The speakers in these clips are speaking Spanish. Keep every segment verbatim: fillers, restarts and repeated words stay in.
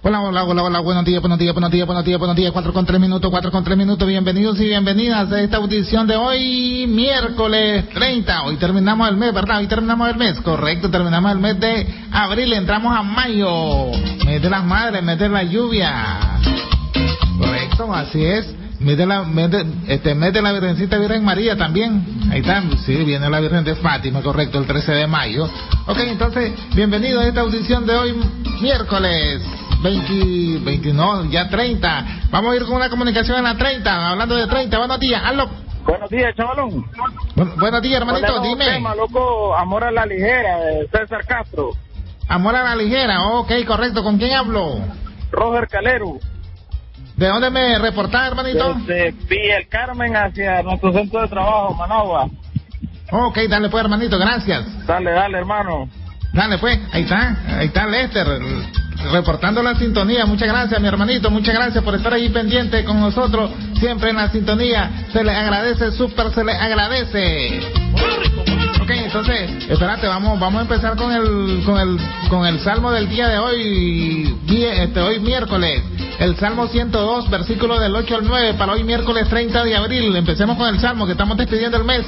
Hola, hola, hola, hola, buenos días, buenos días, buenos días, buenos días, buenos días, cuatro con tres minutos, cuatro con tres minutos, bienvenidos y bienvenidas a esta audición de hoy, miércoles treinta, hoy terminamos el mes, ¿verdad? Hoy terminamos el mes, correcto, terminamos el mes de abril, entramos a mayo, mes de las madres, mes de la lluvia, correcto, así es. Mes de la, mes de, este mes de la Virgencita Virgen María también. Ahí está, sí, viene la Virgen de Fátima, correcto, el trece de mayo. Ok, entonces, bienvenido a esta audición de hoy, miércoles veinte, veinte, no, ya treinta. Vamos a ir con una comunicación en la treinta, hablando de treinta. Buenos días, hazlo. Buenos días, chavalón. Bu- buenos días, hermanito, dime. Tema, loco, Amor a la Ligera, de César Castro. Amor a la Ligera, ok, correcto. ¿Con quién hablo? Roger Calero. ¿De dónde me reportás, hermanito? Desde Villa El Carmen hacia nuestro centro de trabajo, Managua. Ok, dale pues, hermanito, gracias. Dale, dale, hermano. Dale pues, ahí está, ahí está Lester, reportando la sintonía. Muchas gracias, mi hermanito, muchas gracias por estar ahí pendiente con nosotros, siempre en la sintonía. Se les agradece, súper se les agradece. Ok, entonces, espérate, vamos, vamos a empezar con el, con el, con el salmo del día de hoy, este, hoy miércoles. El Salmo ciento dos, versículo del ocho al nueve, para hoy miércoles treinta de abril. Empecemos con el Salmo, que estamos despidiendo el mes.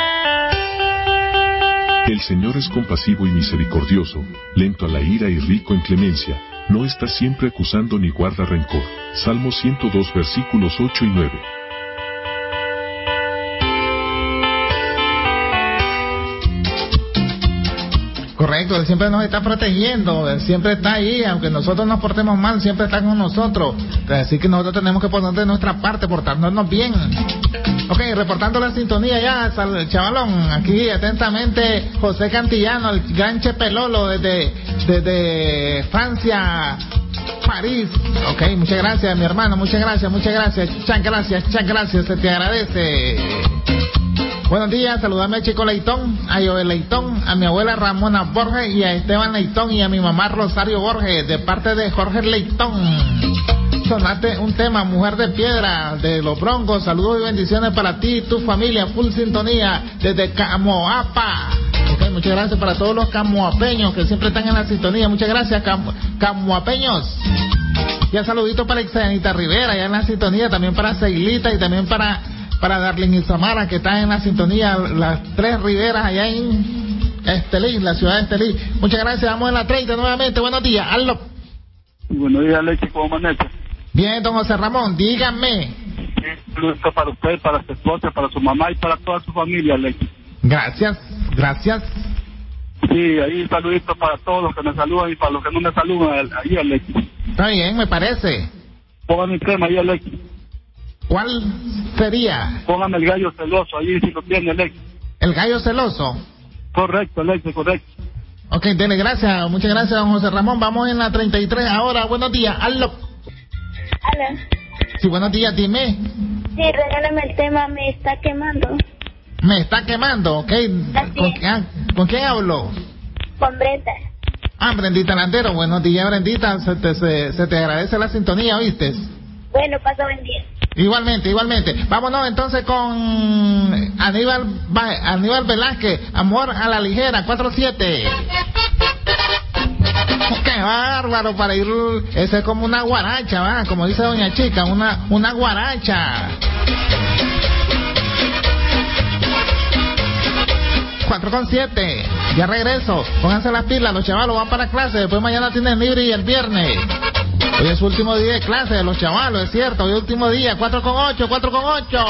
El Señor es compasivo y misericordioso, lento a la ira y rico en clemencia. No está siempre acusando ni guarda rencor. Salmo ciento dos, versículos ocho y nueve. Correcto, Él siempre nos está protegiendo, Él siempre está ahí, aunque nosotros nos portemos mal, siempre está con nosotros. Así que nosotros tenemos que poner de nuestra parte, portarnos bien. Ok, reportando la sintonía ya, sal, chavalón, aquí atentamente José Cantillano, el gran Chepelolo desde, desde Francia, París. Ok, muchas gracias mi hermano, muchas gracias, muchas gracias, muchas gracias, muchas gracias, se te agradece. Buenos días, saludame a Chico Leitón, a Joel Leitón, a mi abuela Ramona Borges y a Esteban Leitón y a mi mamá Rosario Borges, de parte de Jorge Leitón. Sonate un tema, Mujer de Piedra, de Los Broncos. Saludos y bendiciones para ti y tu familia, full sintonía, desde Camoapa. Okay, muchas gracias para todos los camoapeños que siempre están en la sintonía. Muchas gracias, cam camoapeños. Ya saludito para Ixanita Rivera, ya en la sintonía, también para Seilita y también para... para Darlene y Samara, que están en la sintonía, las tres riberas allá en Estelí, la ciudad de Estelí. Muchas gracias, vamos en la treinta nuevamente. Buenos días, hazlo. Buenos días, Leche, ¿cómo amanece? Bien, don José Ramón, dígame. Saludos para usted, para su esposa, para su mamá y para toda su familia, Leche. Gracias, gracias. Sí, ahí saluditos para todos los que me saludan y para los que no me saludan, ahí, Leche. Está bien, me parece. Pongan mi tema ahí, Leche. ¿Cuál sería? Póngame el gallo celoso, ahí si lo tiene, Leche. ¿El gallo celoso? Correcto, Leche, correcto. Ok, dele gracias, muchas gracias, don José Ramón. Vamos en la treinta y tres ahora. Buenos días, hazlo. Hola. Sí, buenos días, dime. Sí, regálame el tema, me está quemando. Me está quemando, ok. ¿Con, ah, ¿Con quién hablo? Con Brenda. Ah, Brendita Landero, buenos días, Brendita. Se te, se, se te agradece la sintonía, ¿oíste? Bueno, paso buen día. Igualmente, igualmente. Vámonos entonces con Aníbal, Aníbal Velázquez, Amor a la Ligera, cuatro siete. Qué bárbaro para ir. Ese es como una guaracha, ¿va? Como dice doña Chica, una, una guaracha. cuatro con siete. Ya regreso. Pónganse las pilas, los chavalos van para clase. Después mañana tienen libre y el viernes. Hoy es su último día de clase de los chavalos, es cierto. Hoy es último día. cuatro con ocho, cuatro con ocho.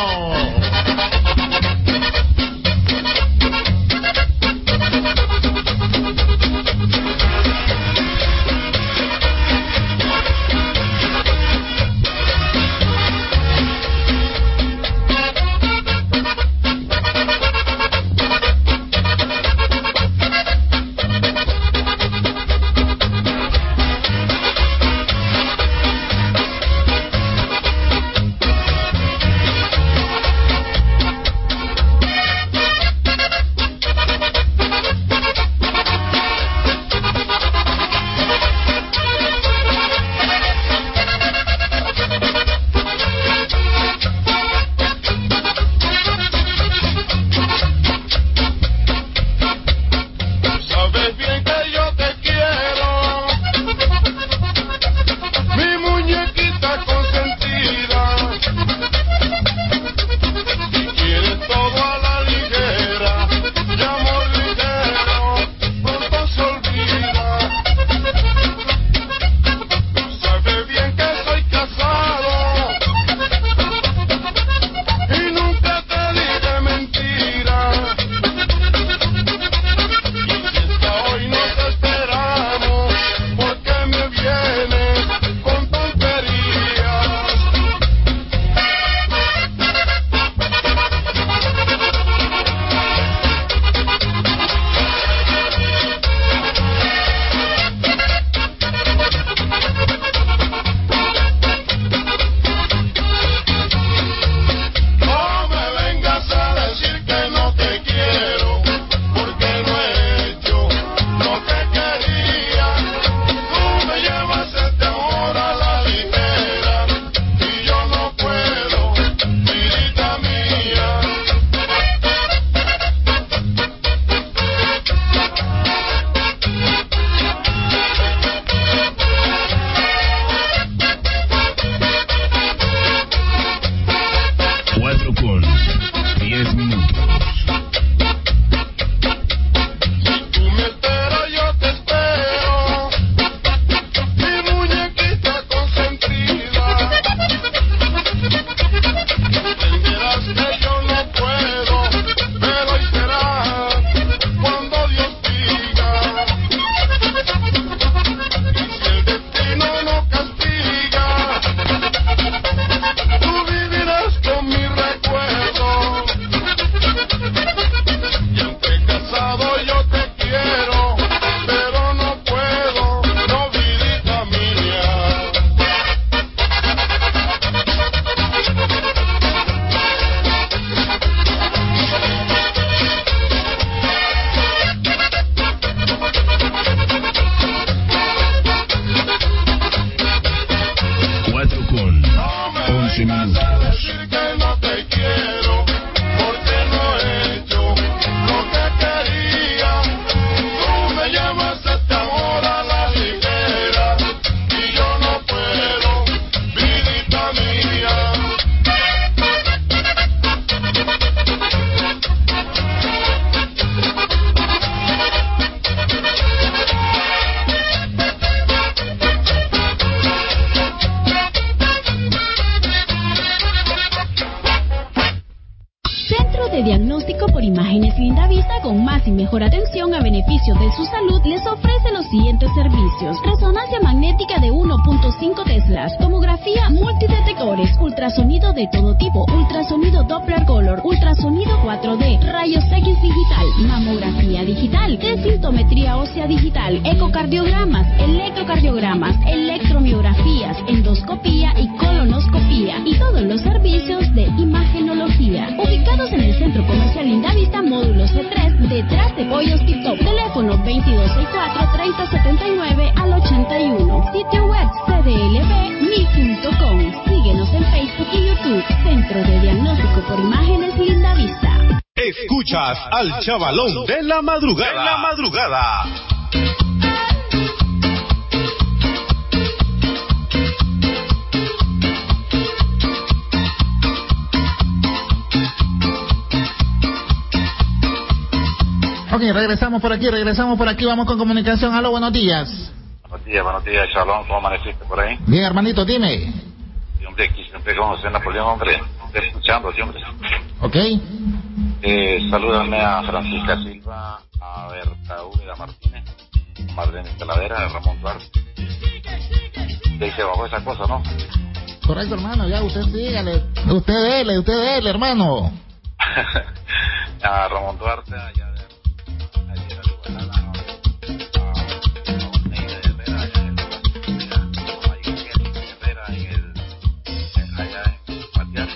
de Diagnóstico por Imágenes Lindavista, con más y mejor atención a beneficio de su salud, les ofrece los siguientes servicios: resonancia magnética de uno punto cinco teslas, tomografía multidetectores, ultrasonido de todo tipo, ultrasonido Doppler Color, ultrasonido cuatro D, rayos X digital, mamografía digital, desintometría ósea digital, ecocardiogramas, electrocardiogramas, electromiografías, endoscopía y colonoscopía, y todos los servicios de imagenología. Ubicados en el Centro Comercial Lindavista, módulo C tres, detrás de Pollos Tip Top. Teléfono veintidós sesenta y cuatro, treinta setenta y nueve al ochenta y uno. Sitio web c d l b m i punto com. Síguenos en Facebook y YouTube. Centro de Diagnóstico por Imágenes Lindavista. Escuchas al chavalón de la madrugada. De la madrugada. Ok, regresamos por aquí, regresamos por aquí, vamos con comunicación. Aló, buenos días. Buenos días, buenos días, Shalom, ¿cómo amaneciste por ahí? Bien, hermanito, dime. Sí, hombre, aquí siempre con José Napoleón, hombre, estoy escuchando, sí, hombre. Ok. Eh, salúdame a Francisca Silva, a Berta Úbeda Martínez, a Marlene Talavera, a Ramón Duarte. Ya se bajó esa cosa, ¿no? Correcto, hermano, ya usted sígale, usted dele, usted dele, hermano. A Ramón Duarte, allá de ayer a la Igualada, a Neida Herrera, allá en el a Miguel Herrera en el allá en Matias,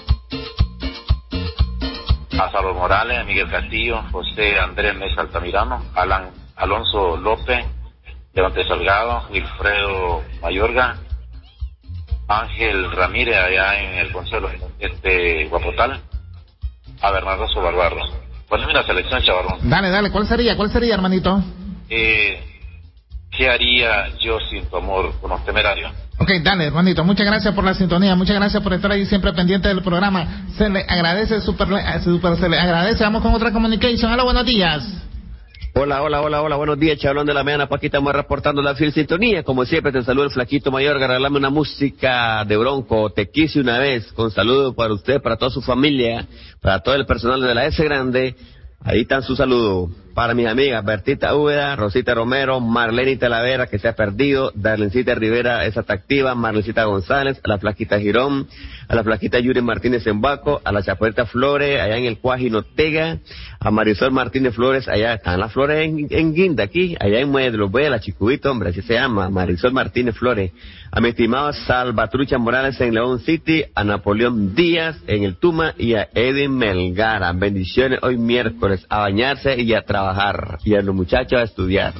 a Salvador Morales, a Miguel Castillo, José Andrés Mesa Altamirano, Alan Alonso López, Levante Salgado, Wilfredo Mayorga, Ángel Ramírez allá en el Consuelo este Guapotal, a Bernardo Sobarbarro. Poneme la selección, chavarrón. Dale, dale, ¿cuál sería? ¿Cuál sería, hermanito? Eh, ¿Qué haría yo sin tu amor con los Temerarios? Ok, dale, hermanito, muchas gracias por la sintonía, muchas gracias por estar ahí siempre pendiente del programa. Se le agradece, super, super se le agradece. Vamos con otra comunicación. Hola, buenos días. Hola, hola, hola, hola, buenos días, chavalón de la mañana, por aquí estamos reportando la fiel sintonía, como siempre te saluda el flaquito mayor, regalame una música de Bronco, Te quise una vez, con saludo para usted, para toda su familia, para todo el personal de la S Grande, ahí están sus saludos, para mis amigas Bertita Úbeda, Rosita Romero, Marlene Talavera, que se ha perdido, Darlencita Rivera, esa está activa, Marlencita González, a la flaquita Girón, a la flaquita Yuri Martínez en Baco, a la Chapuerta Flores, allá en el Cuajino Tega, a Marisol Martínez Flores, allá están las flores en, en Guinda, aquí, allá en Muelle de los Bueyes, la Chicubito, hombre, así se llama, Marisol Martínez Flores, a mi estimado Salvatrucha Morales en León City, a Napoleón Díaz en el Tuma y a Edwin Melgara. Bendiciones hoy miércoles, a bañarse y a trabajar, y a los muchachos a estudiar.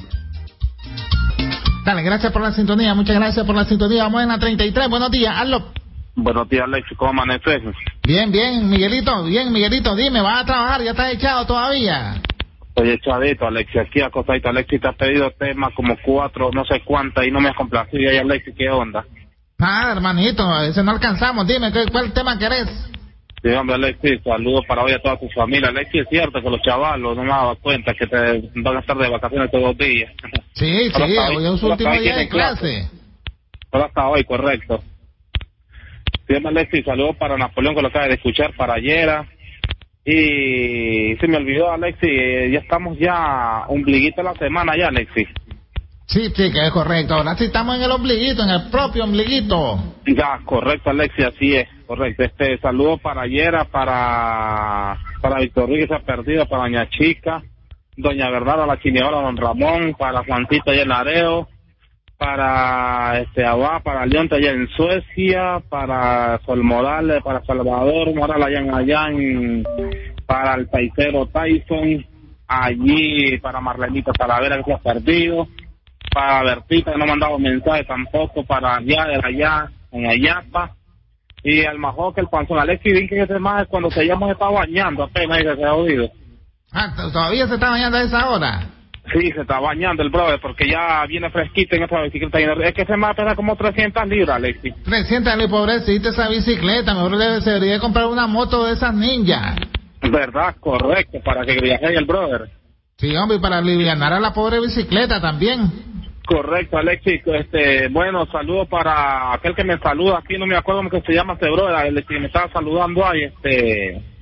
Dale, gracias por la sintonía, muchas gracias por la sintonía. Vamos en la treinta y tres, buenos días, hazlo. Buenos días, Alexis, ¿cómo amaneces? Bien, bien, Miguelito, bien, Miguelito, dime, ¿vas a trabajar? ¿Ya estás echado todavía? Estoy echadito, Alexis, aquí acostadito. Alexis, te ha pedido temas como cuatro, no sé cuántas, y no me has complacido. Y Alexis, ¿qué onda? Ah, hermanito, a veces no alcanzamos. Dime, ¿qué, ¿cuál tema querés? Sí, hombre, Alexis, saludos para hoy a toda tu familia. Alexis, es cierto que los chavalos no me daba cuenta que te van a estar de vacaciones todos los días. Sí, sí, hoy es su último día de clase. Solo hasta hoy, correcto. Sí, hombre, Alexis, saludos para Napoleón, que lo acaba de escuchar, para Yera. Y se me olvidó, Alexis, eh, ya estamos ya ombliguito de la semana ya, Alexis. Sí, sí, que es correcto. Ahora sí estamos en el ombliguito, en el propio ombliguito. Ya, correcto, Alexis, así es, correcto. Este, saludo para Yera, para para Víctor Ruiz, que se ha perdido, para Doña Chica, Doña Bernarda, la Chineola, Don Ramón, para Juancito allá en Areo, para este Abá, para Leonte allá en Suecia, para Sol Morales, para Salvador Morales allá en, allá en para el paisero Tyson, allí para Marlenita Talavera, que se ha perdido, para Bertita, que no ha mandado mensaje tampoco, para allá de allá en Ayapa, y al Majoque, el Panzón. Alexis, dicen que ese más cuando se llama se está bañando apenas y se ha oído. Ah, ¿todavía se está bañando a esa hora? Sí, se está bañando el brother, porque ya viene fresquito en esa bicicleta. Es que se me pesa como trescientas libras, Alexis. trescientas libras, pobrecita esa bicicleta. Mejor le se debería comprar una moto de esas ninjas. Verdad, correcto, para que viaje el brother. Sí, hombre, y para alivianar a la pobre bicicleta también. Correcto, Alexis. Este, bueno, saludo para aquel que me saluda aquí, no me acuerdo cómo que se llama este brother, el que me estaba saludando ahí, este...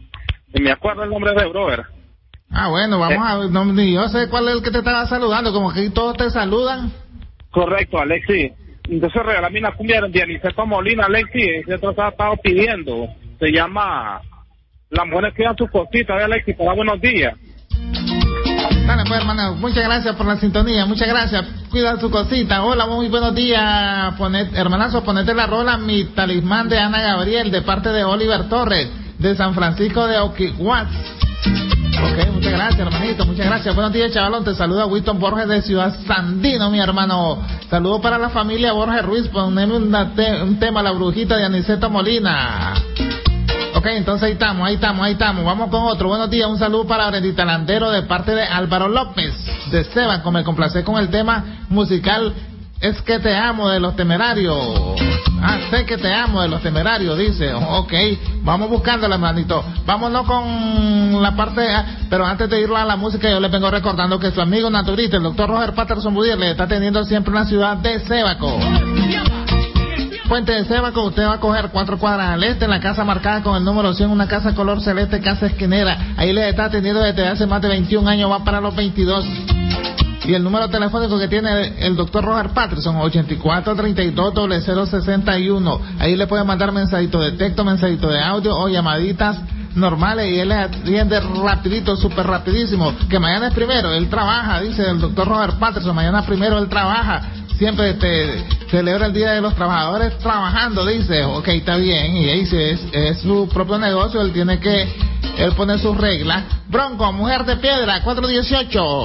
Y me acuerdo el nombre de brother. Ah, bueno, vamos eh. a ver, no, ni yo sé cuál es el que te estaba saludando, como que todos te saludan. Correcto, Alexi. Entonces regálame una cumbia de Aniceto Molina, Alexi, ese otro estaba, estaba pidiendo. Se llama Las mujeres cuidan sus cositas, ¿eh, Alexi? Para buenos días. Dale, pues, hermano, muchas gracias por la sintonía, muchas gracias. Cuida tu cosita. Hola, muy buenos días. Ponet, hermanazo, ponete la rola Mi Talismán de Ana Gabriel, de parte de Oliver Torres, de San Francisco de Oquihuatz. Ok, muchas gracias, hermanito, muchas gracias. Buenos días, chavalón, te saluda Wilton Borges de Ciudad Sandino, mi hermano. Saludos para la familia Borges Ruiz, poneme una te- un tema, La Brujita de Aniceto Molina. Ok, entonces ahí estamos, ahí estamos, ahí estamos. Vamos con otro. Buenos días, un saludo para Brendita Landero de parte de Álvaro López de Sebaco. Me complacé con el tema musical Es que te amo de Los Temerarios. Ah, sé que te amo de Los Temerarios, dice. Ok, vamos buscándola, hermanito. Vámonos con la parte, pero antes de ir a la música, yo les vengo recordando que su amigo naturista, el doctor Roger Patterson Budier, le está atendiendo siempre en la ciudad de Sebaco. Puente de Sebaco, usted va a coger cuatro cuadras al este, en la casa marcada con el número cien, una casa color celeste, casa esquinera. Ahí le está atendiendo desde hace más de veintiún años, va para los veintidós. Y el número telefónico que tiene el doctor Roger Patterson, ochenta y cuatro, treinta y dos, cero cero sesenta y uno. Ahí le pueden mandar mensajito de texto, mensajito de audio o llamaditas normales y él les atiende rapidito, súper rapidísimo. Que mañana es primero, él trabaja, dice el doctor Roger Patterson, mañana primero él trabaja. Siempre este, celebra el Día de los Trabajadores trabajando, dice. Ok, está bien, y ahí es, es su propio negocio, él tiene que, él pone sus reglas. Bronco, Mujer de Piedra, cuatro dieciocho.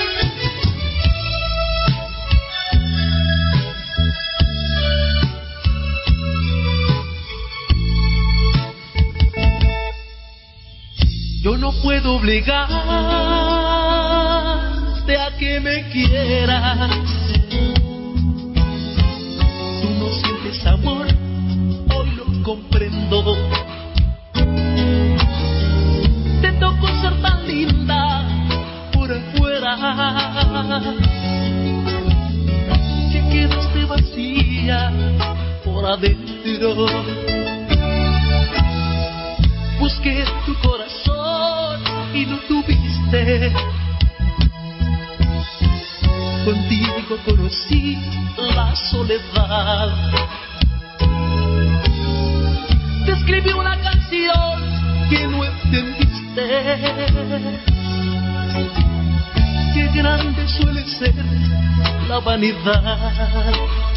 Yo no puedo obligarte a que me quieras. Tú no sientes amor, hoy lo comprendo. Te tocó ser tan linda por afuera, que quedaste vacía por adentro. Busqué tu corazón y no tuviste. Contigo conocí la soledad. Te escribí una canción que no entendiste. Qué grande suele ser la vanidad.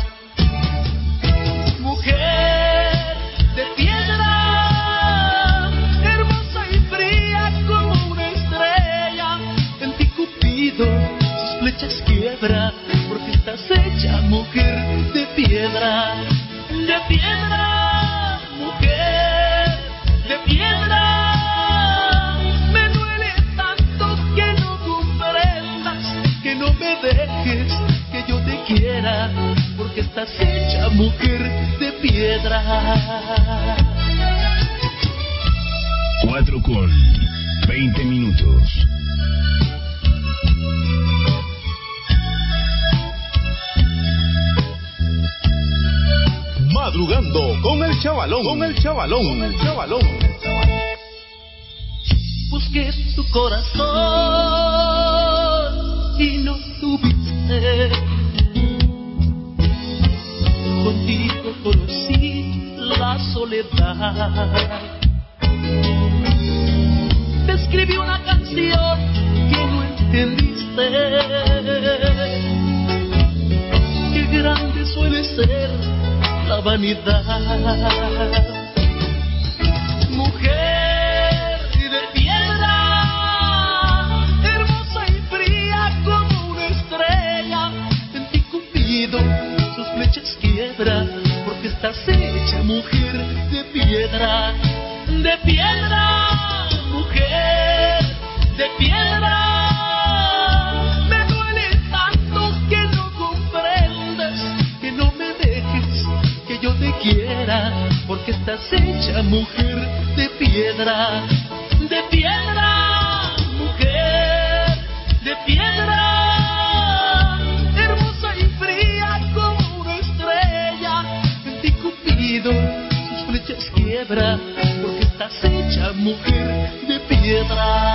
Mujer de piedra, sus flechas quiebra, porque estás hecha mujer de piedra, de piedra, mujer de piedra. Me duele tanto que no comprendas, que no me dejes, que yo te quiera, porque estás hecha mujer de piedra. Cuatro con veinte minutos. Madrugando con el chavalón, con el chavalón, con el chavalón. Busqué tu corazón y no tuviste. Contigo conocí la soledad. Te escribí una canción que no entendiste. Qué grande suele ser la vanidad. Mujer de piedra, hermosa y fría como una estrella. En ti Cupido sus flechas quiebra, porque estás hecha mujer de piedra, de piedra, mujer de piedra. Me duele tanto que no comprendas, que no me dejes, que yo te quiera, porque estás hecha mujer de piedra, de piedra, mujer de piedra, hermosa y fría como una estrella. En ti Cupido sus flechas quiebra, porque estás hecha mujer de piedra.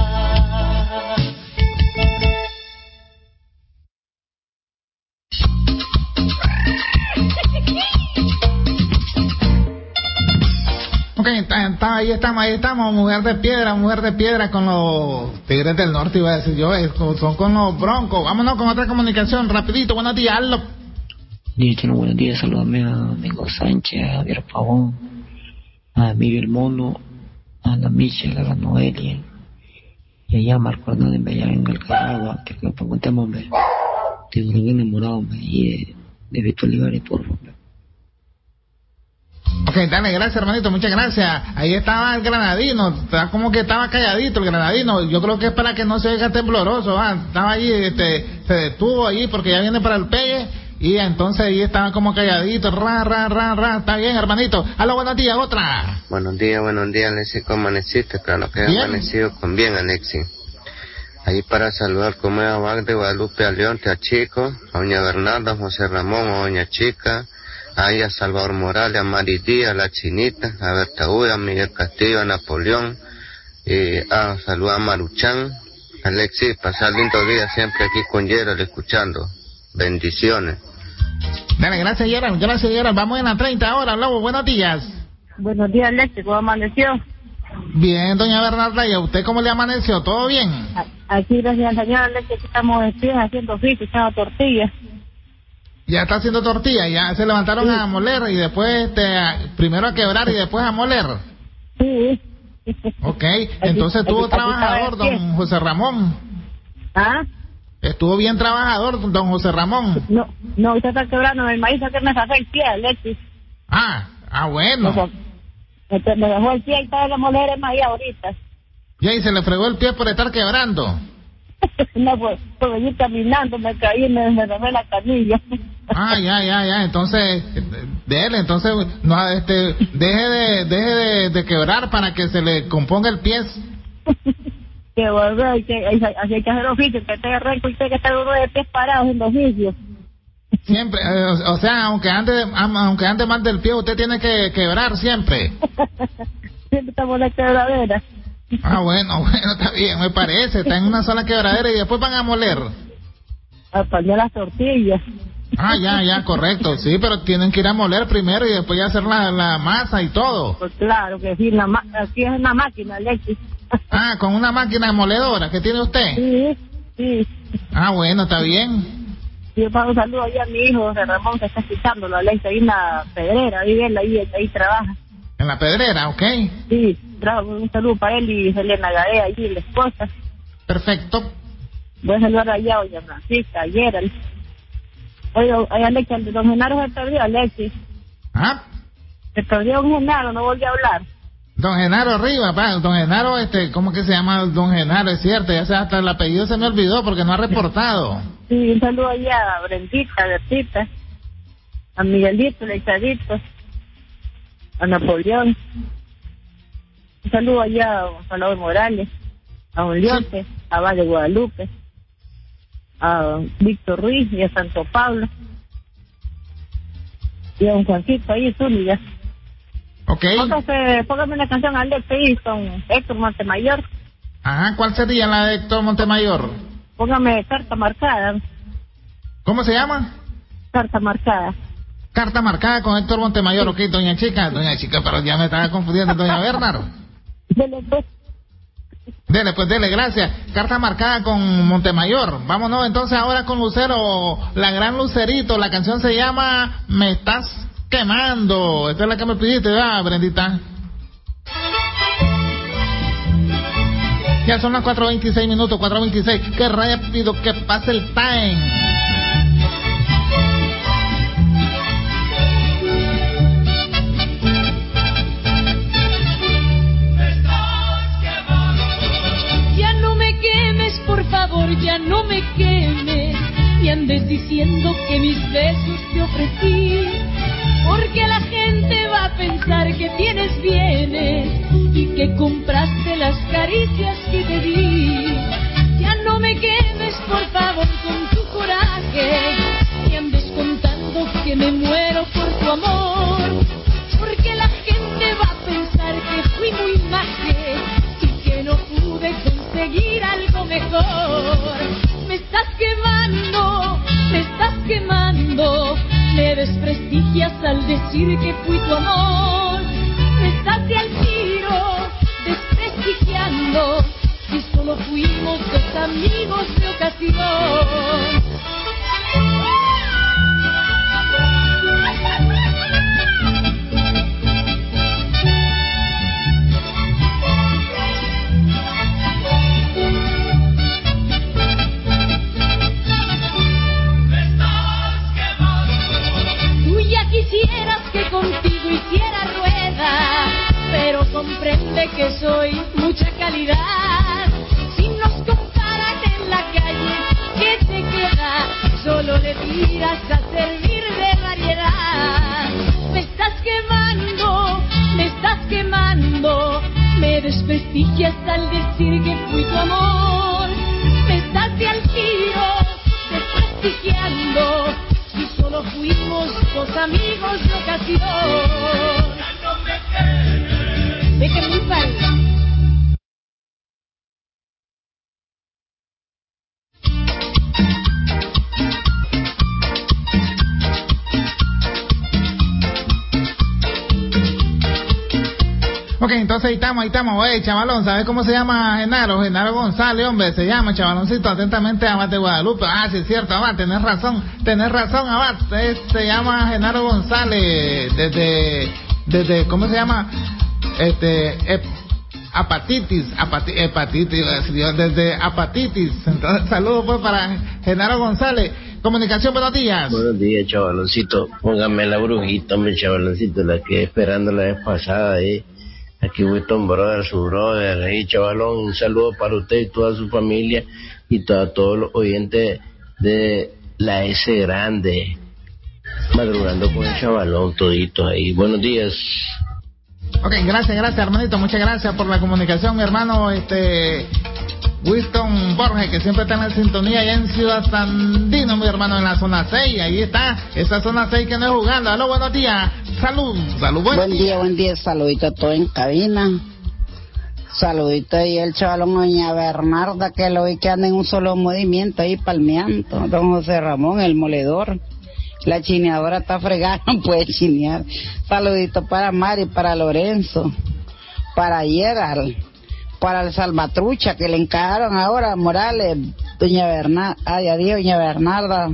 Ok, está, está, ahí estamos, ahí estamos, mujer de piedra, mujer de piedra con los Tigres del Norte, iba a decir yo, eh, son con los Broncos. Vámonos con otra comunicación, rapidito, buenos días, hazlo. Días, buenos días, saludame a Domingo Sánchez, a Javier Pavón, a Miguel Mono, a la Michelle, a la Noelia, y allá a Marco Hernández, allá en el Carrado, que me preguntemos, hombre, te volví enamorado, hombre, y de, de Víctor Olivares, por favor. Ok, dale, gracias hermanito, muchas gracias. Ahí estaba el granadino, está como que estaba calladito el granadino. Yo creo que es para que no se oiga tembloroso, ¿va? Estaba ahí, este, se detuvo ahí porque ya viene para el pegue y entonces ahí estaba como calladito, ra, ra, ra, ra. Está bien hermanito. Aló, buenos días, otra. Buenos días, buenos días, Alexis, ¿cómo amaneciste? Claro que he amanecido con bien, Alexis. Ahí para saludar como es a Bag de Guadalupe, a Leonte, a Chico, a doña Bernarda, a José Ramón, a doña Chica, ahí a Salvador Morales, a Mari Díaz, a la Chinita, a Berta Uy, a Miguel Castillo, a Napoleón, y a saludar a Maruchán. Alexis, pasar lindo día siempre aquí con Gerald escuchando. Bendiciones. Dale, gracias Gerald, gracias Gerald. Vamos en la treinta ahora, Lobo, buenos días. Buenos días, Alexis, ¿cómo amaneció? Bien, doña Bernarda, ¿y a usted cómo le amaneció? ¿Todo bien? Aquí, gracias al señor Alexis, estamos haciendo fritos, echando tortillas. Ya está haciendo tortilla, ya se levantaron sí. a moler y después, este, primero a quebrar y después a moler. Sí. Ok, entonces aquí, estuvo aquí, trabajador, aquí don José Ramón. ¿Ah? Estuvo bien trabajador, don José Ramón. No, no, usted está quebrando el maíz, que me sacó el pie, Alexis. Ah, ah, bueno. Me, me dejó el pie y estaba en la moler el maíz ahorita. Ya, y se le fregó el pie por estar quebrando. No, pues, por venir caminando, me caí y me, me tomé la canilla. Ah, ya, ya, ya, entonces, déjele, entonces, no, este, deje de, deje de, de quebrar para que se le componga el pie. Que volver, hay que, hay, hay que hacer oficio, que esté recto y que esté uno de pies parados en oficio. Siempre, eh, o, o sea, aunque ande, aunque ande mal del pie, usted tiene que quebrar siempre. Siempre estamos en la quebradera. Ah, bueno, bueno, está bien, me parece. Está en una sola quebradera y después van a moler. A poner las tortillas. Ah, ya, ya, correcto. Sí, pero tienen que ir a moler primero y después ya hacer la, la masa y todo. Pues claro que sí, la ma- aquí es una máquina, Alexis. Ah, con una máquina moledora que tiene usted. Sí, sí. Ah, bueno, está bien. Yo pago un saludo ahí a mi hijo, José Ramón, que está escuchándolo, Alexis, ahí en la pedrera, ahí él, ahí, ahí trabaja. En la pedrera, ¿ok? Sí, un saludo para él y Selena Gadea, allí, la esposa. Perfecto. Voy a saludar allá a doña Francisca, a Gerald. Oye, oye, Alexis, don Genaro se perdió, Alexis. ¿Ah? Se perdió don Genaro, no volvió a hablar. Don Genaro arriba, pa, don Genaro, este, ¿cómo que se llama don Genaro? Es cierto, ya se, hasta el apellido se me olvidó porque no ha reportado. Sí, un saludo allá a Brendita, a Bertita, a Miguelito, Lechadito, a Napoleón. Un saludo allá a Salvador Morales, a Don Leonte, sí. A Valle Guadalupe, a Víctor Ruiz y a Santo Pablo. Y a Don Juancito ahí, Zúñiga. Ok. Póngase, póngame una canción a Alex ahí con Héctor Montemayor. Ajá, ¿cuál sería la de Héctor Montemayor? Póngame Carta Marcada. ¿Cómo se llama? Carta Marcada. Carta Marcada con Héctor Montemayor, sí. Ok, doña Chica, doña Chica, pero ya me estaba confundiendo, doña Bernardo. Dele pues. Dele, pues dele, gracias. Carta Marcada con Montemayor. Vámonos entonces ahora con Lucero, la gran Lucerito. La canción se llama Me Estás Quemando. Esta es la que me pidiste, ¿verdad, Brendita? Ya son las cuatro veintiséis minutos, cuatro veintiséis. Qué rápido que pasa el time. Por favor, ya no me quemes, ni andes diciendo que mis besos te ofrecí, porque la gente va a pensar que tienes bienes y que compraste las caricias que te di. Ya no me quemes, por favor, con tu coraje, ni andes contando que me muero por tu amor, porque la gente va a pensar que fui muy maje y que no fui desprestigias al decir que fui tu amor. Me estás de al tiro, desprestigiando, si solo fuimos dos amigos de ocasión. Quisieras que contigo hiciera rueda, pero comprende que soy mucha calidad. Si nos comparan en la calle, ¿qué te queda? Solo le tiras a servir de variedad. Me estás quemando, me estás quemando, me desprestigias al decir que fui tu amor. Me estás de al tiro, desprestigiando, solo fuimos dos amigos de ocasión. De que muy mal. Ok, entonces ahí estamos, ahí estamos. Oye, chavalón, ¿sabes cómo se llama Genaro? Genaro González, hombre, se llama, chavaloncito, atentamente, Abad de Guadalupe. Ah, sí, es cierto, Abad, tenés razón, tenés razón, Abad. Eh, se llama Genaro González, desde, desde, ¿cómo se llama? Este, ep, apatitis, apati, hepatitis, desde apatitis. Entonces, saludos pues para Genaro González. Comunicación, buenos días. Buenos días, chavaloncito. Póngame la brujita, hombre, chavaloncito, la que esperando la vez pasada ahí. Eh. Aquí Winston Brother, su brother, ahí chavalón, un saludo para usted y toda su familia y para todos los oyentes de la S Grande, madrugando con el chavalón todito ahí. Buenos días. Ok, gracias, gracias hermanito, muchas gracias por la comunicación, mi hermano, este Winston Borges, que siempre está en la sintonía allá en Ciudad Sandino, mi hermano, en la zona seis, ahí está, esa zona seis que no es jugando. Aló, buenos días, salud, salud, buen, buen día. día. Buen día, saludito a todos en cabina, saludito ahí el chavalón doña Bernarda, que lo vi que anda en un solo movimiento ahí palmeando, don José Ramón, el moledor, la chineadora está fregada, no puede chinear. Saludito para Mari, para Lorenzo, para Gerald, para el Salvatrucha, que le encargaron ahora Morales, doña Bernarda, ay, adiós, doña Bernarda,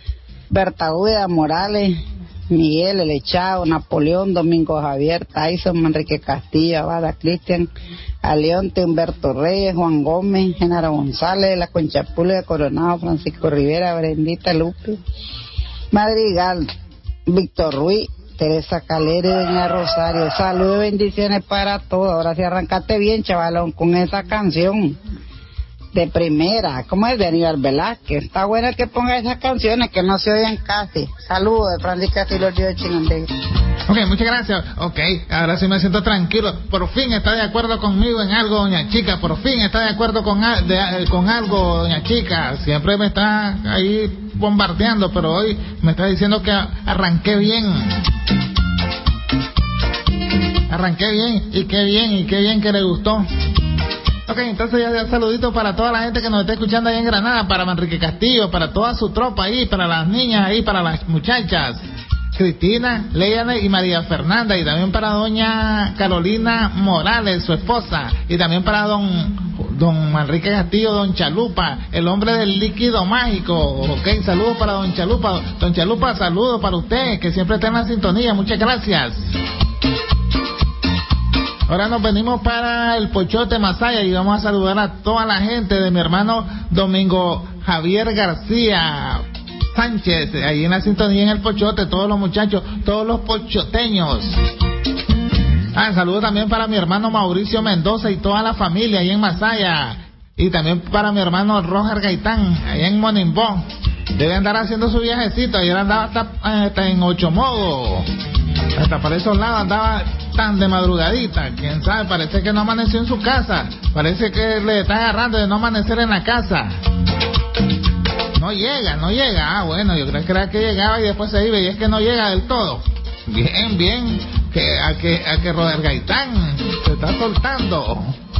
Bertaúda Morales, Miguel, el Echado, Napoleón, Domingo Javier, Tyson, Manrique Castillo, Abada, Cristian, Aleonte, Humberto Reyes, Juan Gómez, Genaro González, La Conchapula, Coronado, Francisco Rivera, Brendita Lupe, Madrigal, Víctor Ruiz, Teresa Calera y doña Rosario. Saludos y bendiciones para todos. Ahora sí arrancaste bien, chavalón, con esa canción de primera. ¿Cómo es? De Aníbal Velázquez. Está bueno que ponga esas canciones que no se oyen casi. Saludos de Francisca Silvio Chinandega. Ok, muchas gracias. Ok, ahora sí me siento tranquilo. Por fin está de acuerdo conmigo en algo, doña Chica. Por fin está de acuerdo con, de, con algo, doña Chica. Siempre me está ahí bombardeando, pero hoy me está diciendo que arranqué bien. Arranqué bien, y qué bien, y qué bien que le gustó. Ok, entonces ya, ya saludito para toda la gente que nos está escuchando ahí en Granada, para Manrique Castillo, para toda su tropa ahí, para las niñas ahí, para las muchachas. Cristina, Leiane y María Fernanda, y también para doña Carolina Morales, su esposa, y también para don don Manrique Castillo, don Chalupa, el hombre del líquido mágico. Ok, saludos para don Chalupa. Don Chalupa, saludos para usted, que siempre está en la sintonía, muchas gracias. Ahora nos venimos para el Pochote Masaya y vamos a saludar a toda la gente de mi hermano Domingo Javier García Sánchez, ahí en la sintonía en el Pochote, todos los muchachos, todos los pochoteños. Ah, saludo también para mi hermano Mauricio Mendoza y toda la familia ahí en Masaya. Y también para mi hermano Roger Gaitán, allá en Monimbó. Debe andar haciendo su viajecito, ayer andaba hasta, hasta en Ochomogo. Hasta para esos lados andaba tan de madrugadita, quién sabe, parece que no amaneció en su casa. Parece que le está agarrando de no amanecer en la casa. No llega, no llega. Ah, bueno, yo creo que era que llegaba y después se iba, y es que no llega del todo. Bien, bien, que a que a que Roder Gaitán se está soltando.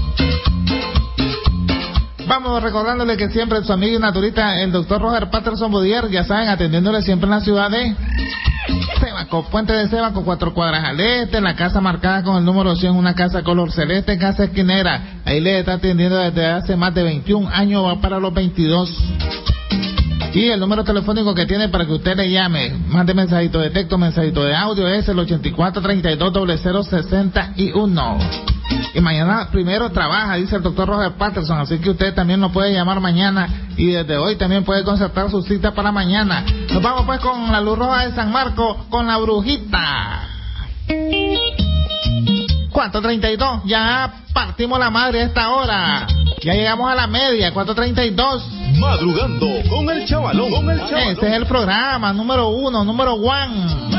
Vamos recordándole que siempre su amigo y naturista, el doctor Roger Patterson Boudier, ya saben, atendiéndole siempre en la ciudad de Cebaco, Puente de Cebaco, cuatro cuadras al este, la casa marcada con el número cien, una casa color celeste, casa esquinera. Ahí le está atendiendo desde hace más de veintiún años, va para los veintidós. Y el número telefónico que tiene para que usted le llame, mande mensajito de texto, mensajito de audio, es el ochenta y cuatro, treinta y dos, cero cero, sesenta y uno. Y mañana primero trabaja, dice el doctor Roger Patterson, así que usted también lo puede llamar mañana y desde hoy también puede concertar su cita para mañana. Nos vamos pues con la Luz Roja de San Marcos, con la brujita. cuatro treinta y dos, ya partimos la madre a esta hora. Ya llegamos a la media, cuatro treinta y dos. Madrugando con el chavalón. Con el chavalón. Este es el programa número uno, número one.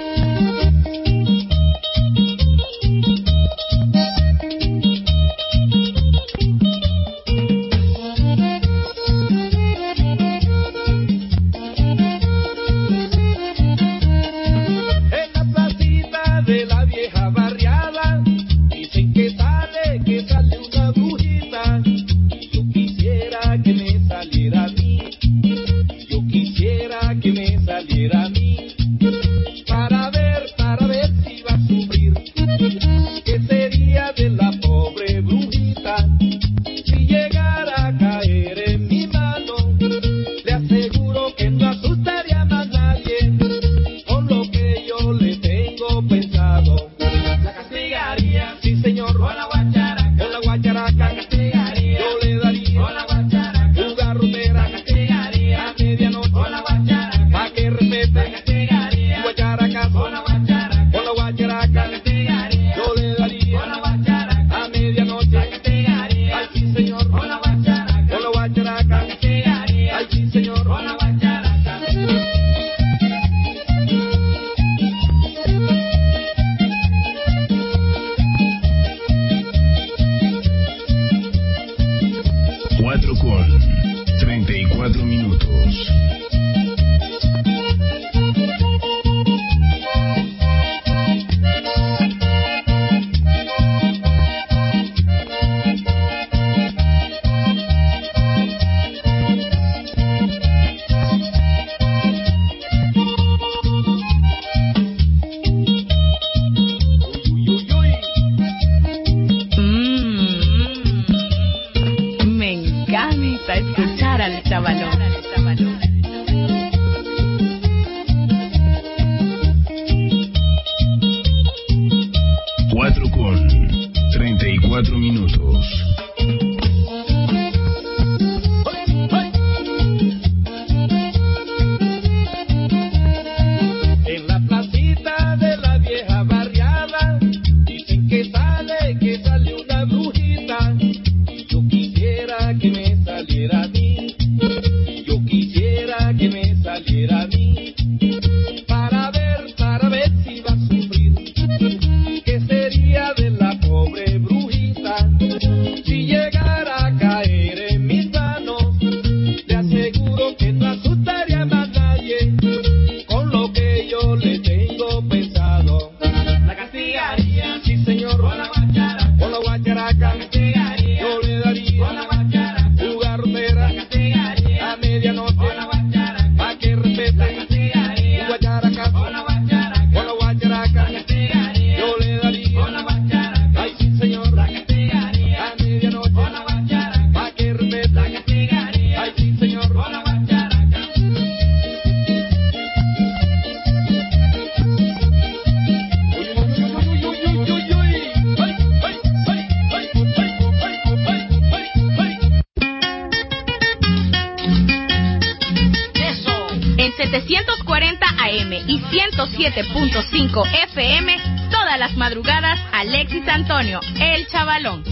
siete punto cinco F M, todas las madrugadas, Alexis Antonio, el chavalón.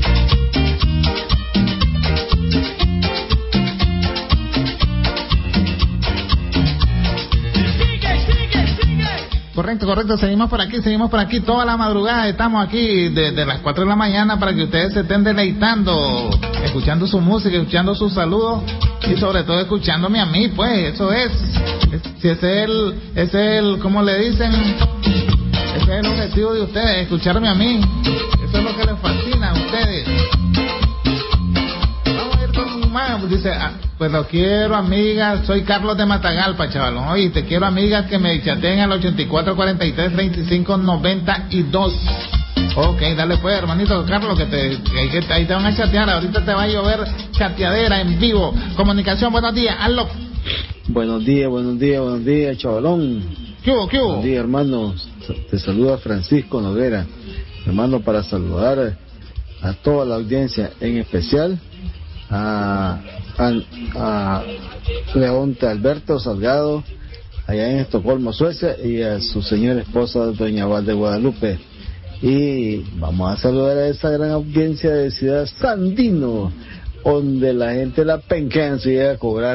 Correcto, correcto, seguimos por aquí, seguimos por aquí toda la madrugada, estamos aquí desde las cuatro de la mañana para que ustedes se estén deleitando, escuchando su música, escuchando sus saludos y sobre todo escuchándome a mí, pues, eso es, es si ese es el, ese es el, ¿cómo le dicen? Ese es el objetivo de ustedes, escucharme a mí, eso es lo que les fascina a ustedes. Vamos a ir con más, dice, ah, pues lo quiero, amigas, soy Carlos de Matagalpa, chavalón. Oye, te quiero, amigas, que me chateen al ochenta y cuatro cuarenta y tres treinta y cinco noventa y dos. Ok, dale pues, hermanito Carlos, que te, que, que ahí te van a chatear. Ahorita te va a llover chateadera en vivo. Comunicación, buenos días, aló. Buenos días, buenos días, buenos días, chavalón. ¿Qué hubo, qué hubo? Buenos días, hermanos. Te saluda Francisco Noguera. Hermano, para saludar a toda la audiencia, en especial a, a, a Leonte Alberto Salgado, allá en Estocolmo, Suecia, y a su señora esposa, doña Val de Guadalupe. Y vamos a saludar a esa gran audiencia de Ciudad Sandino, donde la gente la penquea si llega a cobrar.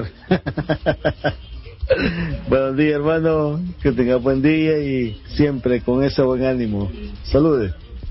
Buenos días, hermano, que tenga buen día y siempre con ese buen ánimo. Saludes.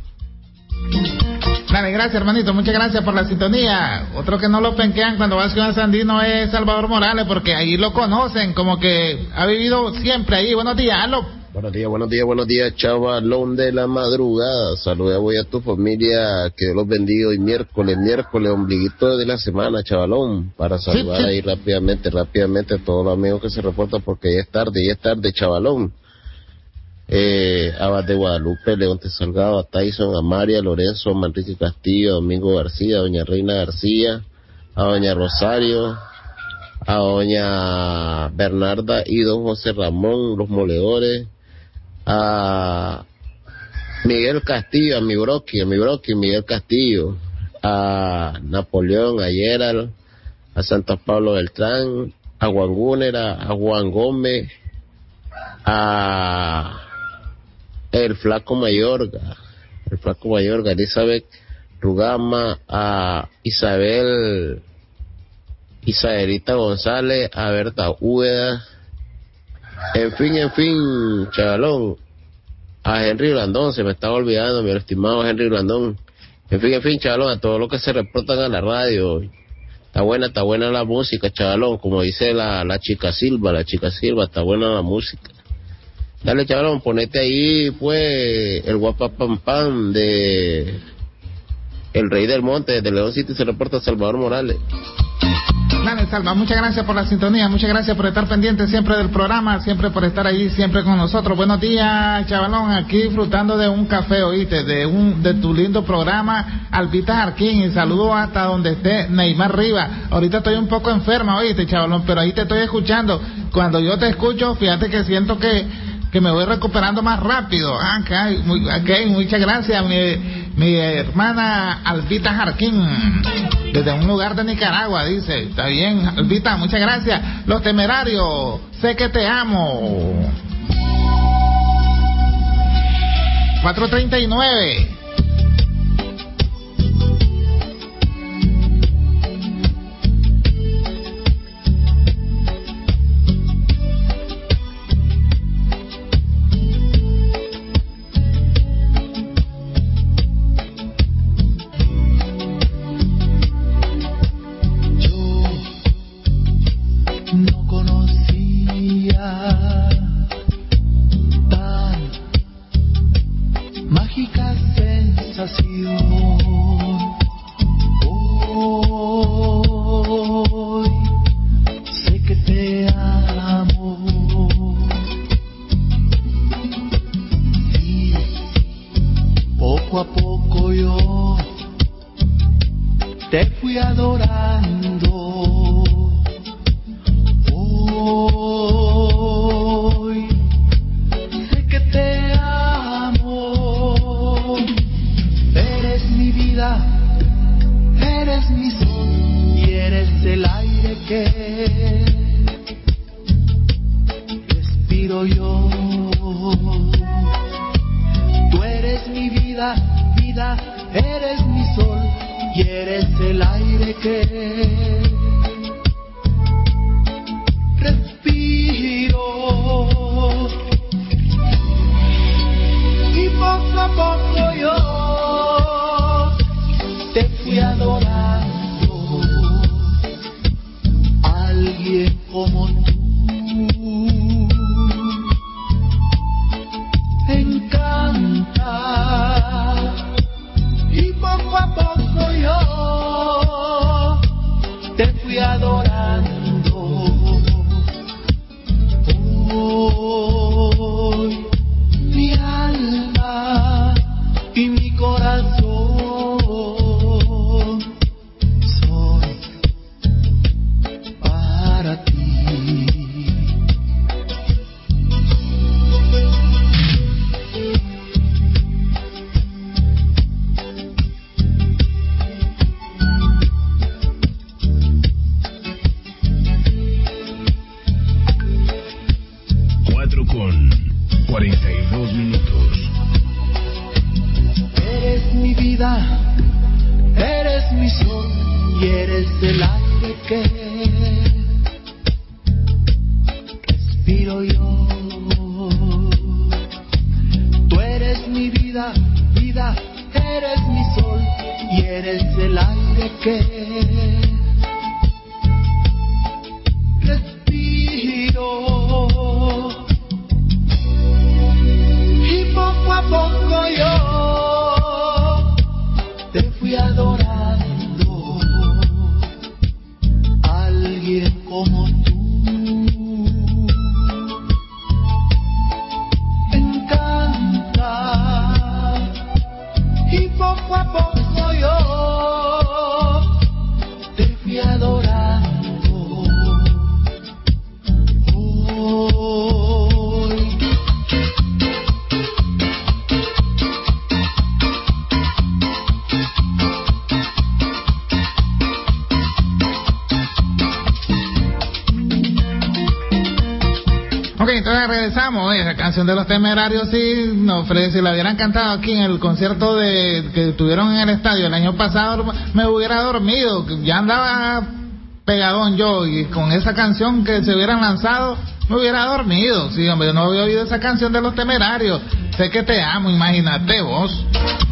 Dale, gracias, hermanito, muchas gracias por la sintonía. Otro que no lo penquean cuando va a Ciudad Sandino es Salvador Morales, porque ahí lo conocen, como que ha vivido siempre ahí. Buenos días, aló. Buenos días, buenos días, buenos días, chavalón de la madrugada. Saluda voy a tu familia, que Dios los bendiga hoy miércoles, miércoles, ombliguito de la semana, chavalón, para saludar sí, sí. ahí rápidamente, rápidamente a todos los amigos que se reportan, porque ya es tarde, ya es tarde, chavalón. Eh, Abad de Guadalupe, Leonte Salgado, a Tyson, a María, Lorenzo, a Manrique Castillo, a Domingo García, a doña Reina García, a doña Rosario, a doña Bernarda y don José Ramón, los moledores, a Miguel Castillo, a mi broqui, a mi broqui, Miguel Castillo, a Napoleón, a Gerald, a Santa Pablo Beltrán, a Juan Gúnera, a Juan Gómez, a el Flaco Mayorga, el Flaco Mayorga, Elizabeth Rugama, a Isabel, Isabelita González, a Berta Úbeda, en fin, en fin, chavalón, a Henry Blandón, se me estaba olvidando, mi estimado Henry Blandón, en fin, en fin, chavalón, a todos los que se reportan a la radio. Está buena, está buena la música, chavalón, como dice la, la chica Silva, la chica Silva, está buena la música. Dale, chavalón, ponete ahí, pues, el guapa pam pam de El Rey del Monte, de León City, se reporta Salvador Morales. Dale, Salva, muchas gracias por la sintonía, muchas gracias por estar pendiente siempre del programa, siempre por estar ahí, siempre con nosotros. Buenos días, chavalón, aquí disfrutando de un café, oíste, de un de tu lindo programa, Albita Jarquín, y saludo hasta donde esté Neymar Rivas. Ahorita estoy un poco enferma, oíste, chavalón, pero ahí te estoy escuchando. Cuando yo te escucho, fíjate que siento que que me voy recuperando más rápido. Ah, okay, muy, okay, muchas gracias, mi, mi hermana Albita Jarquín, desde un lugar de Nicaragua, dice. Está bien, Albita, muchas gracias. Los Temerarios, sé que te amo. cuatro treinta y nueve. Te fui a cuatro con cuarenta y dos minutos. Eres mi vida, eres mi sol y eres el aire que respiro yo. Tú eres mi vida, vida, eres mi sol y eres el aire que respiro. Y poco a poco yo te fui adorando, alguien como tú. Me encanta. Y poco a poco yo te fui adorando. Hoy Ok, entonces regresamos. Esa canción de Los Temerarios, sí, no, Freddy, si la hubieran cantado aquí en el concierto de que tuvieron en el estadio el año pasado, me hubiera dormido. Ya andaba pegadón yo, y con esa canción que se hubieran lanzado, me hubiera dormido. Sí, hombre, yo no había oído esa canción de Los Temerarios. Sé que te amo, imagínate vos.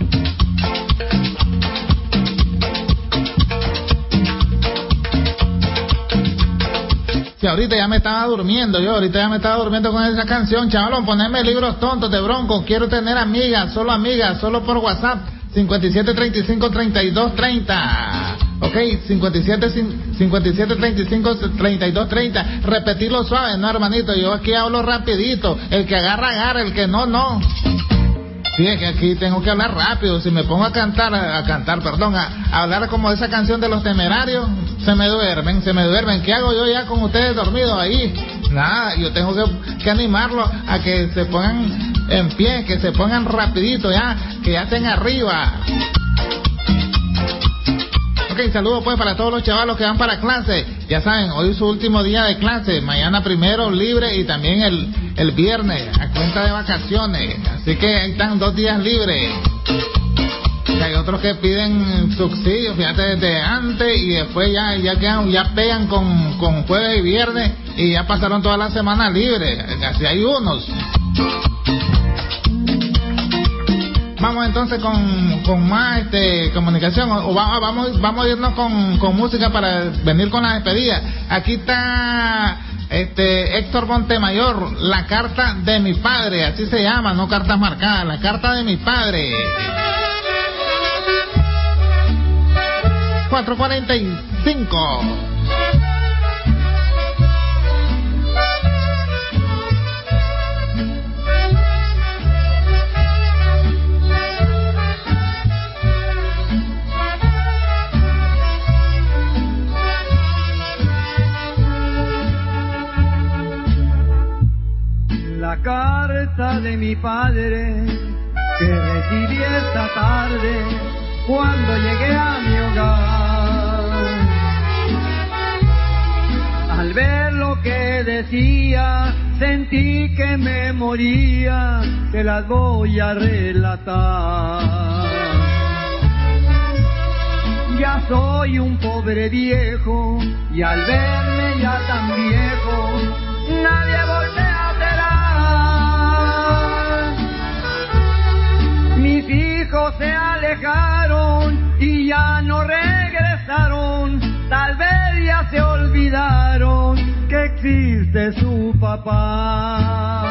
Sí, ahorita ya me estaba durmiendo, yo ahorita ya me estaba durmiendo con esa canción. Chavalón, poneme libros tontos de Bronco. Quiero tener amigas, solo amigas, solo por WhatsApp. cincuenta y siete treinta y cinco treinta y dos treinta. Ok, cincuenta y siete treinta y cinco treinta y dos treinta. Repetirlo suave, no, hermanito. Yo aquí hablo rapidito. El que agarra, agarra. El que no, no. Sí, es que aquí tengo que hablar rápido. Si me pongo a cantar, a cantar, perdón, a, a hablar como esa canción de Los Temerarios, se me duermen, se me duermen. ¿Qué hago yo ya con ustedes dormidos ahí? Nada, yo tengo que, que animarlos a que se pongan en pie, que se pongan rapidito ya, que ya estén arriba. Ok, saludos pues para todos los chavalos que van para clase. Ya saben, hoy es su último día de clase. Mañana primero libre y también el, el viernes a cuenta de vacaciones. Así que ahí están dos días libres. Y hay otros que piden subsidios, fíjate, desde antes y después ya ya quedan, ya pegan con, con jueves y viernes y ya pasaron toda la semana libre. Así hay unos. Vamos entonces con, con más este, comunicación, o vamos, vamos, vamos a irnos con, con música para venir con la despedida. Aquí está este Héctor Montemayor, La Carta de mi Padre, así se llama, no cartas marcadas, La Carta de mi Padre. cuatro cuarenta y cinco. La carta de mi padre que recibí esta tarde cuando llegué a mi hogar. Al ver lo que decía, sentí que me moría, que las voy a relatar. Ya soy un pobre viejo y al verme ya tan viejo, nadie voltea a mirar. Mis hijos se alejaron y ya no regresaron, tal vez ya se olvidaron que existe su papá.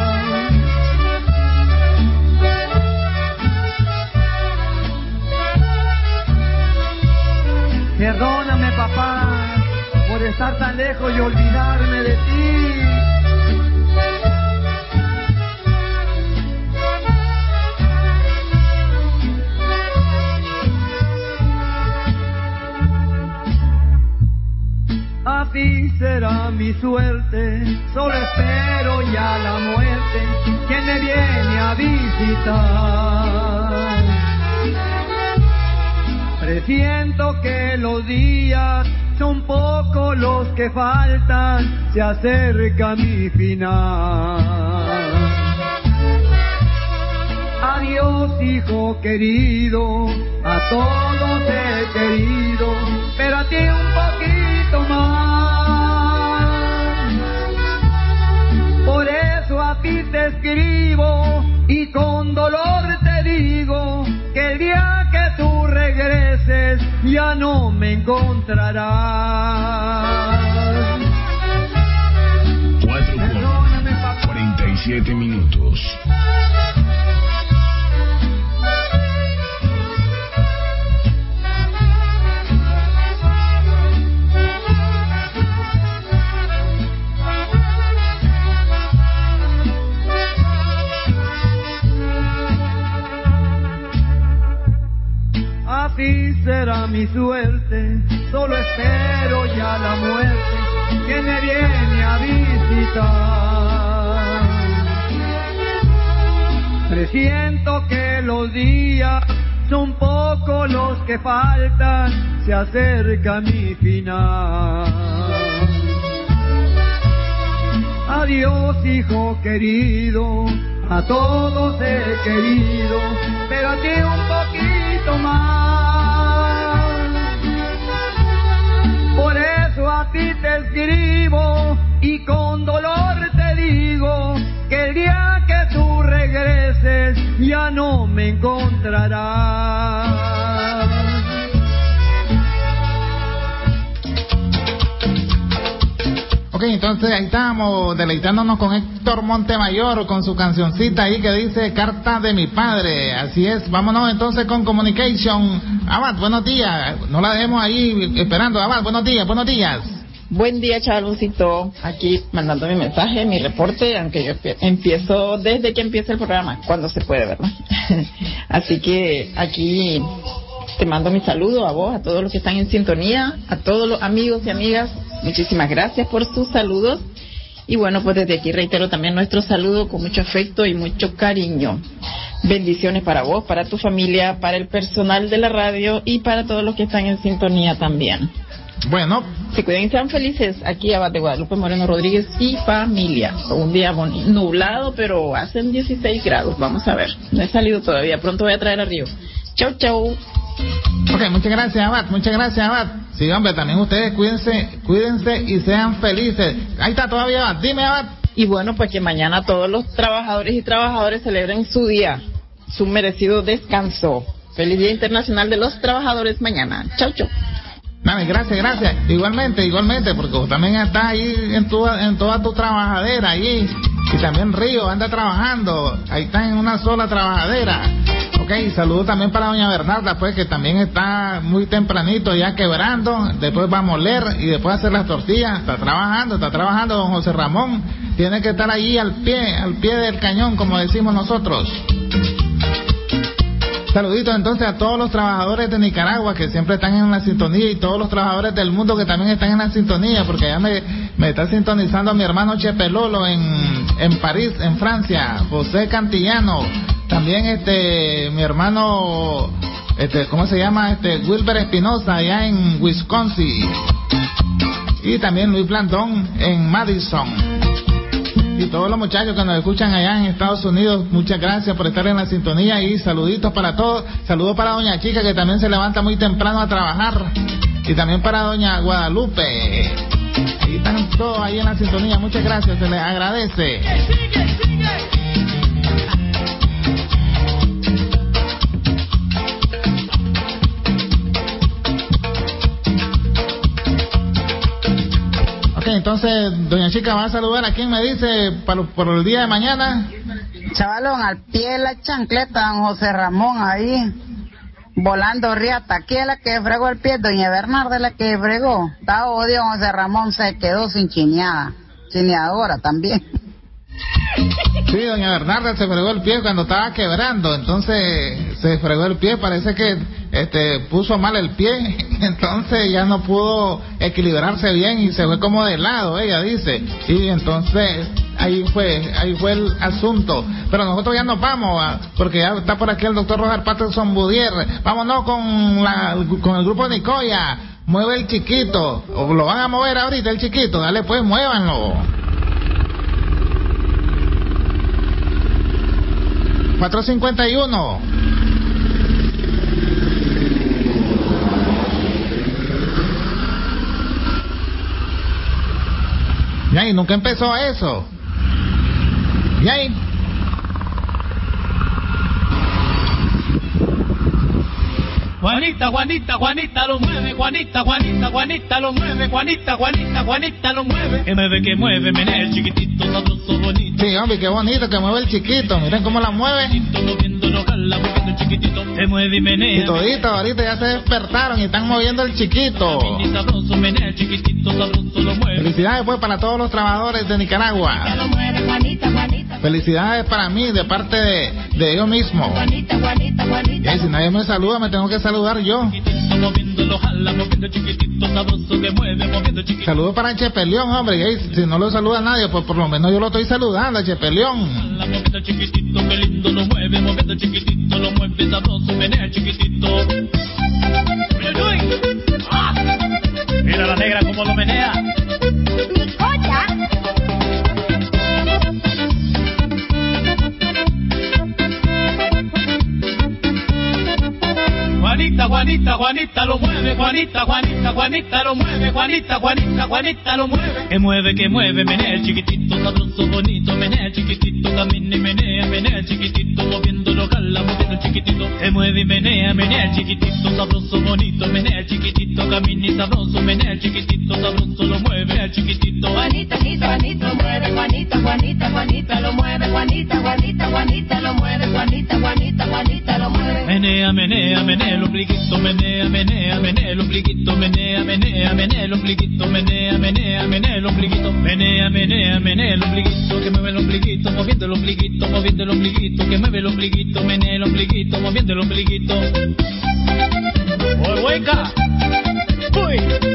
Perdóname, papá, por estar tan lejos y olvidarme de ti. Así será mi suerte, solo espero ya la muerte, quien me viene a visitar. Presiento que los días son pocos los que faltan, se acerca mi final. Adiós, hijo querido, a todos he querido, pero a ti un poquito más. Por eso a ti te escribo y con dolor te digo que el día que tú regreses ya no me encontrarás. Cuatro con cuarenta y siete minutos. Así será mi suerte, solo espero ya la muerte que me viene a visitar. Presiento que los días son pocos los que faltan, se acerca mi final. Adiós, hijo querido, a todos he querido, pero a ti un poquito más. Por eso a ti te escribo y con dolor te digo que el día que tú regreses ya no me encontrarás. Ok, entonces ahí estamos deleitándonos con Héctor Montemayor con su cancioncita ahí que dice Carta de mi padre. Así es, vámonos entonces con Communication. Abad, buenos días, no la dejemos ahí esperando. Abad, buenos días, buenos días. Buen día, Chavaluncito, aquí mandando mi mensaje, mi reporte, aunque yo empiezo desde que empieza el programa, cuando se puede, ¿verdad? Así que aquí te mando mi saludo a vos, a todos los que están en sintonía, a todos los amigos y amigas. Muchísimas gracias por sus saludos. Y bueno, pues desde aquí reitero también nuestro saludo con mucho afecto y mucho cariño. Bendiciones para vos, para tu familia, para el personal de la radio y para todos los que están en sintonía también. Bueno. Se cuiden y sean felices aquí a de Guadalupe Moreno Rodríguez y familia. Un día nublado, pero hacen dieciséis grados. Vamos a ver. No he salido todavía. Pronto voy a traer a Río. Chau, chau. Ok, muchas gracias, Abad. Muchas gracias, Abad. Sí, hombre, también ustedes cuídense, cuídense y sean felices. Ahí está todavía, Abad. Dime, Abad. Y bueno, pues que mañana todos los trabajadores y trabajadoras celebren su día, su merecido descanso. Feliz Día Internacional de los Trabajadores mañana. Chau, chau. Dale, gracias, gracias. Igualmente, igualmente, porque vos también estás ahí en, tu, en toda tu trabajadera ahí. Y también Río anda trabajando. Ahí está en una sola trabajadera. Ok, saludo también para doña Bernarda, pues, que también está muy tempranito ya quebrando. Después va a moler y después hacer las tortillas. Está trabajando, está trabajando don José Ramón. Tiene que estar ahí al pie, al pie del cañón, como decimos nosotros. Saluditos entonces a todos los trabajadores de Nicaragua que siempre están en la sintonía y todos los trabajadores del mundo que también están en la sintonía, porque ya me, me está sintonizando mi hermano Chepelolo en, en París, en Francia, José Cantillano, también este mi hermano, este ¿cómo se llama? este Wilber Espinosa allá en Wisconsin, y también Luis Blandón en Madison. Y todos los muchachos que nos escuchan allá en Estados Unidos, muchas gracias por estar en la sintonía y saluditos para todos. Saludos para doña Chica, que también se levanta muy temprano a trabajar, y también para doña Guadalupe. Ahí están todos ahí en la sintonía, muchas gracias, se les agradece. Entonces, doña Chica va a saludar a quien me dice para, por el día de mañana. Chavalón, al pie de la chancleta, don José Ramón ahí, volando riata. Aquí es la que fregó el pie, doña Bernarda es la que fregó. Está odio, don José Ramón se quedó sin chineada, chineadora también. Sí, doña Bernarda se fregó el pie cuando estaba quebrando, entonces se fregó el pie, parece que este puso mal el pie, entonces ya no pudo equilibrarse bien y se fue como de lado, ella dice, y entonces ahí fue, ahí fue el asunto. Pero nosotros ya nos vamos, porque ya está por aquí el doctor Roger Patterson Budier. Vámonos con la, con el grupo Nicoya. mueve el chiquito. O lo van a mover ahorita el chiquito, dale pues, muévanlo. cuatro cincuenta y uno. Ya, y nunca empezó eso. Ya, y... Juanita, Juanita, Juanita lo mueve, Juanita, Juanita, Juanita lo mueve, Juanita, Juanita, Juanita lo mueve. Que mueve, que mueve, menea el chiquitito, sabroso, bonito. Sí, hombre, qué bonito que mueve el chiquito. Miren cómo la mueve. Moviéndolo, jala, moviendo el chiquitito. Se mueve y menea. Y todito, ahorita ya se despertaron y están moviendo el chiquito. Sabroso, menea el chiquitito, sabroso lo mueve. Felicidades pues para todos los trabajadores de Nicaragua. Lo mueve, Juanita, Juanita. Felicidades para mí de parte de, de yo mismo. Juanita, Juanita, Juanita. Y si nadie me saluda, me tengo que saludar yo. Moviéndolo, jala, moviendo el chiquitito, sabroso que mueve, moviendo el chiquitito. Saludos para Chepelión, hombre. Y si no lo saluda nadie, pues por lo menos yo lo estoy saludando, a Chepelión. Jala, moviendo el chiquitito, que lindo lo mueve, moviendo el chiquitito, lo mueve sabroso, menea el chiquitito. ¡Ah! Mira la negra como lo menea. Nicoya. Juanita, Juanita, Juanita lo mueve, Juanita, Juanita, Juanita lo mueve, Juanita, Juanita, Juanita lo mueve. Que mueve, que mueve, menea el chiquitito, sabroso, bonito, menea el chiquitito, camina y menea, menea el chiquitito, moviéndolo, jala, moviendo el chiquitito. Que mueve y menea, menea el chiquitito, sabroso, bonito, menea el chiquitito, camina y sabroso, menea el chiquitito, sabroso, lo mueve el chiquitito. Juanita, Juanita, Juanita lo mueve, Juanita, Juanita, Juanita lo mueve, Juanita, Juanita, Juanita lo mueve, Juanita, Juanita, Juanita lo mueve. Menea, menea, menea el ombliguito, menea, menea, menea el ombliguito, menea, menea, menea el ombliguito, menea, menea, menea el ombliguito, menea, menea, menea el ombliguito, que mueve el ombliguito, moviendo el ombliguito, moviendo el ombliguito, que mueve el ombliguito, menea el ombliguito, moviendo el ombliguito. ¡Oye, hueca! ¡Uy!